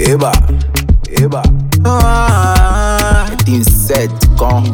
Eba, eba. Team set, come.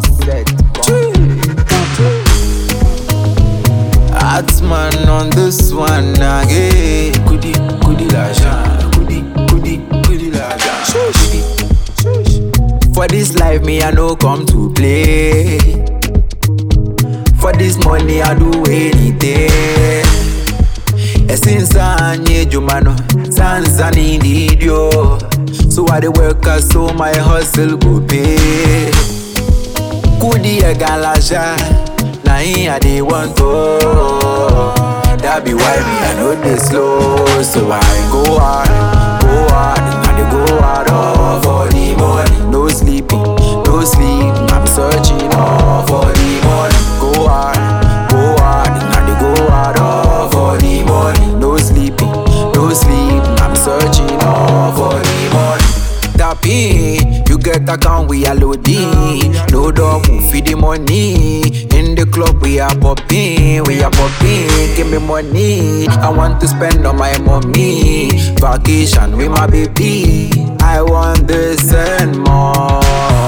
Atman on this one again. Kudi la jan, kudi la jan. For this life, me I no come to play. For this money, I do anything. Since I need you, man, since I need you. So I dey work so my hustle go pay. Kudi e galaja, na him I dey want to. That be why me I know dey slow. So I go hard, and I dey go hard all for the money. No sleeping, no sleep. I'm searching all for the money. Go hard, and I dey go hard all for the money. No sleeping, no sleep. I'm searching all for the money. Tapping, you get account, we are loading. No double, feed the money. In the club, we are popping. Give me money. I want to spend on my mommy. Vacation with my baby. I want this and more.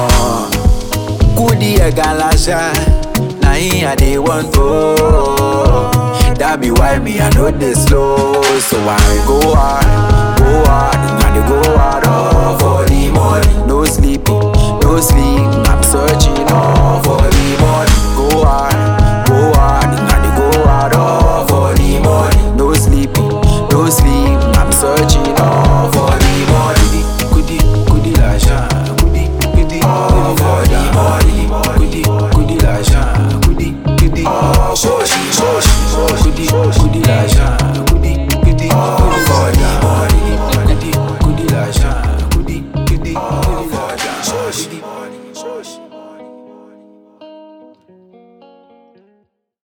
Kudi e galaja, na him I dey want to. That be why me I know this slow. So I go hard,